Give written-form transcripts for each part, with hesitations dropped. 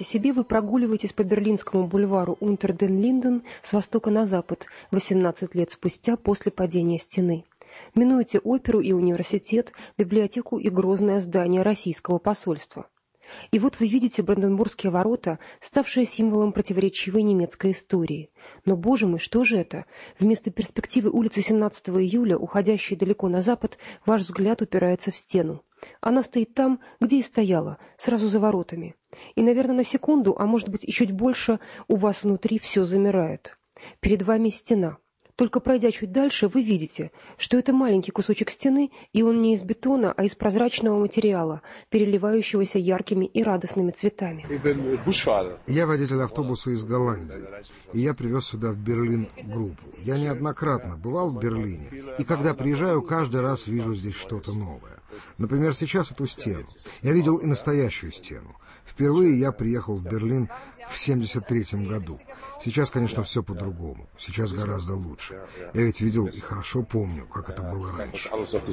Представьте себе, вы прогуливаетесь по Берлинскому бульвару Унтер-ден-Линден с востока на запад 18 лет спустя после падения стены. Минуете оперу и университет, библиотеку и грозное здание российского посольства. И вот вы видите Бранденбургские ворота, ставшие символом противоречивой немецкой истории. Но, боже мой, что же это? Вместо перспективы улицы 17 июля, уходящей далеко на запад, ваш взгляд упирается в стену. Она стоит там, где и стояла, сразу за воротами. И, наверное, на секунду, а может быть и чуть больше, у вас внутри все замирает. Перед вами стена. Только пройдя чуть дальше, вы видите, что это маленький кусочек стены, и он не из бетона, а из прозрачного материала, переливающегося яркими и радостными цветами. Я водитель автобуса из Голландии, и я привез сюда в Берлин группу. Я неоднократно бывал в Берлине, и когда приезжаю, каждый раз вижу здесь что-то новое. Например, сейчас эту стену. Я видел и настоящую стену. Впервые я приехал в Берлин в 1973 году. Сейчас, конечно, все по-другому. Сейчас гораздо лучше. Я ведь видел и хорошо помню, как это было раньше.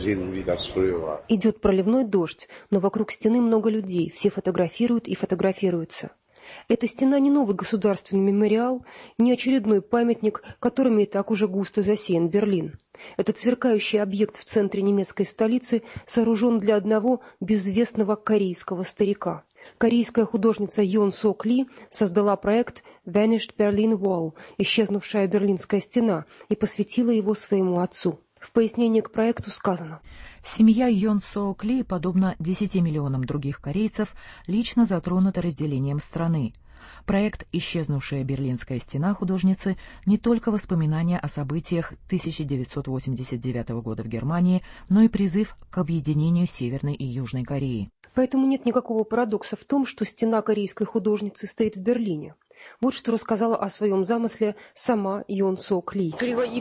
Идет проливной дождь, но вокруг стены много людей. Все фотографируют и фотографируются. Эта стена не новый государственный мемориал, не очередной памятник, которыми и так уже густо засеян Берлин. Этот сверкающий объект в центре немецкой столицы сооружен для одного безвестного корейского старика. Корейская художница Йон Сок Ли создала проект «Vanished Berlin Wall» «Исчезнувшая Берлинская стена» и посвятила его своему отцу. В пояснении к проекту сказано: семья Йон Сок Ли, подобно 10 миллионам других корейцев, лично затронута разделением страны. Проект «Исчезнувшая Берлинская стена» художницы не только воспоминания о событиях 1989 года в Германии, но и призыв к объединению Северной и Южной Кореи. Поэтому нет никакого парадокса в том, что стена корейской художницы стоит в Берлине. Вот что рассказала о своем замысле сама Йон Сок Ли.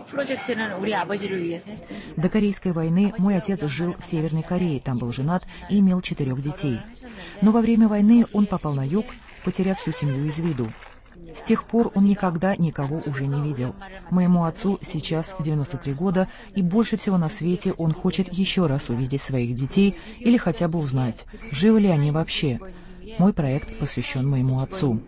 До Корейской войны мой отец жил в Северной Корее, там был женат и имел 4 детей. Но во время войны он попал на юг, потеряв всю семью из виду. С тех пор он никогда никого уже не видел. Моему отцу сейчас 93 года, и больше всего на свете он хочет еще раз увидеть своих детей или хотя бы узнать, живы ли они вообще. Мой проект посвящен моему отцу.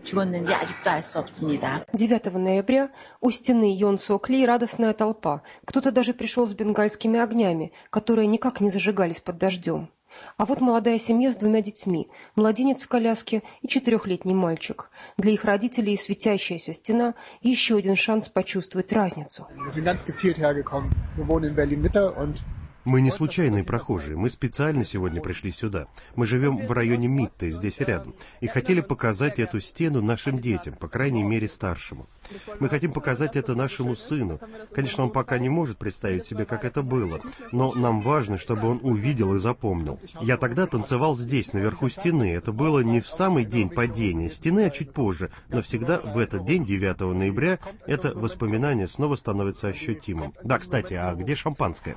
9 ноября у стены Йон Сок Ли радостная толпа. Кто-то даже пришел с бенгальскими огнями, которые никак не зажигались под дождем. А вот молодая семья с 2 детьми, младенец в коляске и 4-летний мальчик. Для их родителей светящаяся стена – еще один шанс почувствовать разницу. Мы не случайные прохожие, мы специально сегодня пришли сюда. Мы живем в районе Митте, здесь рядом, и хотели показать эту стену нашим детям, по крайней мере старшему. Мы хотим показать это нашему сыну. Конечно, он пока не может представить себе, как это было, но нам важно, чтобы он увидел и запомнил. Я тогда танцевал здесь, наверху стены. Это было не в самый день падения стены, а чуть позже, но всегда в этот день, 9 ноября, это воспоминание снова становится ощутимым. Да, кстати, а где шампанское?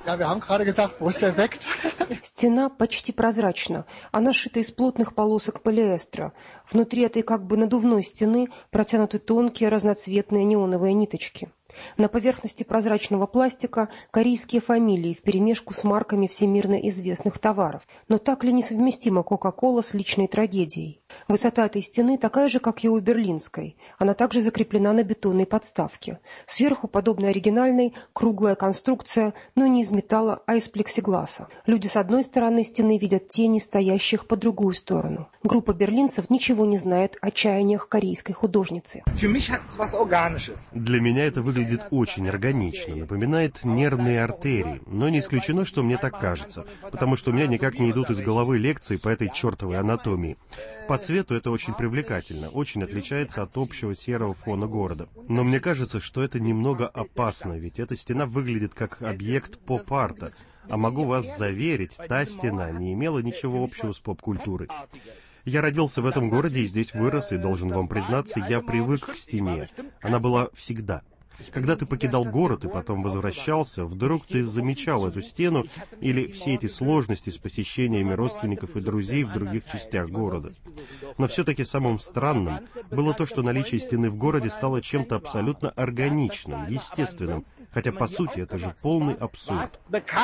Стена почти прозрачна. Она сшита из плотных полосок полиэстера. Внутри этой как бы надувной стены протянуты тонкие разноцветные неоновые ниточки. На поверхности прозрачного пластика корейские фамилии вперемешку с марками всемирно известных товаров. Но так ли несовместима Кока-Кола с личной трагедией? Высота этой стены такая же, как и у берлинской. Она также закреплена на бетонной подставке. Сверху, подобно оригинальной, круглая конструкция, но не из металла, а из плексигласа. Люди с одной стороны стены видят тени, стоящих по другую сторону. Группа берлинцев ничего не знает о чаяниях корейской художницы. Для меня это выглядит очень органично, напоминает нервные артерии, но не исключено, что мне так кажется, потому что у меня никак не идут из головы лекции по этой чертовой анатомии. По цвету это очень привлекательно, очень отличается от общего серого фона города. Но мне кажется, что это немного опасно, ведь эта стена выглядит как объект поп-арта, а могу вас заверить, та стена не имела ничего общего с поп-культурой. Я родился в этом городе и здесь вырос, и должен вам признаться, я привык к стене. Она была всегда. Когда ты покидал город и потом возвращался, вдруг ты замечал эту стену или все эти сложности с посещениями родственников и друзей в других частях города. Но все-таки самым странным было то, что наличие стены в городе стало чем-то абсолютно органичным, естественным, хотя по сути это же полный абсурд.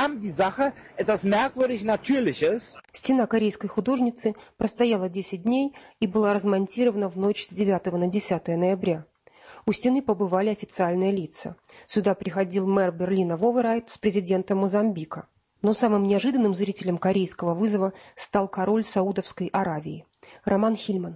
Стена корейской художницы простояла 10 дней и была размонтирована в ночь с 9 на 10 ноября. У стены побывали официальные лица. Сюда приходил мэр Берлина Воверайт с президентом Мозамбика. Но самым неожиданным зрителем корейского вызова стал король Саудовской Аравии. Роман Хильман.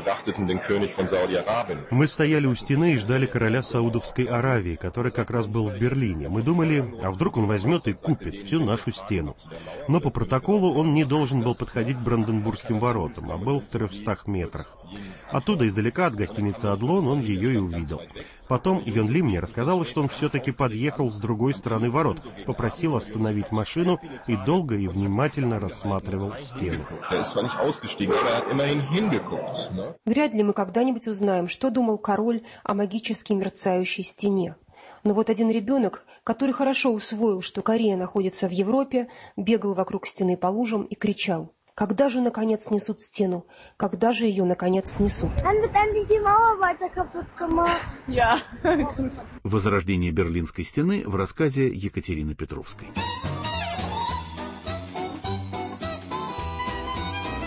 Мы стояли у стены и ждали короля Саудовской Аравии, который как раз был в Берлине. Мы думали, а вдруг он возьмет и купит всю нашу стену. Но по протоколу он не должен был подходить к Бранденбургским воротам, а был в 300 метрах. Оттуда издалека от гостиницы «Адлон» он ее и увидел. Потом Йон Ли мне рассказала, что он все-таки подъехал с другой стороны ворот, попросил остановить машину и долго и внимательно рассматривал стену. Вряд ли мы когда-нибудь узнаем, что думал король о магически мерцающей стене. Но вот один ребенок, который хорошо усвоил, что Корея находится в Европе, бегал вокруг стены по лужам и кричал: «Когда же, наконец, снесут стену? Когда же ее, наконец, снесут?» Возрождение Берлинской стены в рассказе Екатерины Петровской.